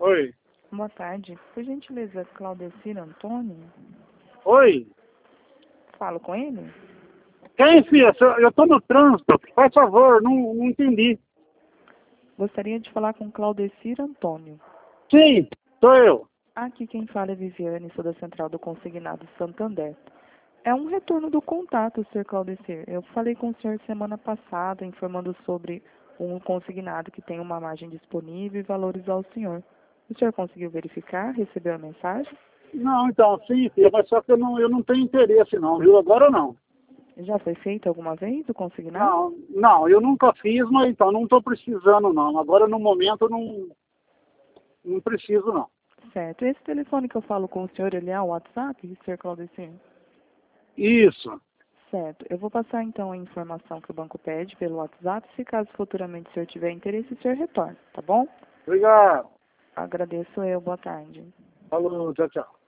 Oi. Boa tarde. Por gentileza, Claudecir Antônio? Oi. Falo com ele? Quem, filha? Eu tô no trânsito. Faz favor, não entendi. Gostaria de falar com Claudecir Antônio. Sim, sou eu. Aqui quem fala é Viviane, sou da Central do Consignado Santander. É um retorno do contato, Sr. Claudecir. Eu falei com o senhor semana passada, informando sobre um consignado que tem uma margem disponível e valores ao senhor. O senhor conseguiu verificar? Recebeu a mensagem? Não, então, sim, filha, mas só que eu não tenho interesse não, viu? Agora não. Já foi feito alguma vez o consignado? Não, eu nunca fiz, mas então não estou precisando não. Agora no momento eu não preciso não. Certo. Esse telefone que eu falo com o senhor, ele é o WhatsApp, Sr. Claudecir? Isso. Certo. Eu vou passar então a informação que o banco pede pelo WhatsApp. Se caso futuramente o senhor tiver interesse, o senhor retorna, tá bom? Obrigado. Agradeço eu. Boa tarde. Falou, tchau, tchau.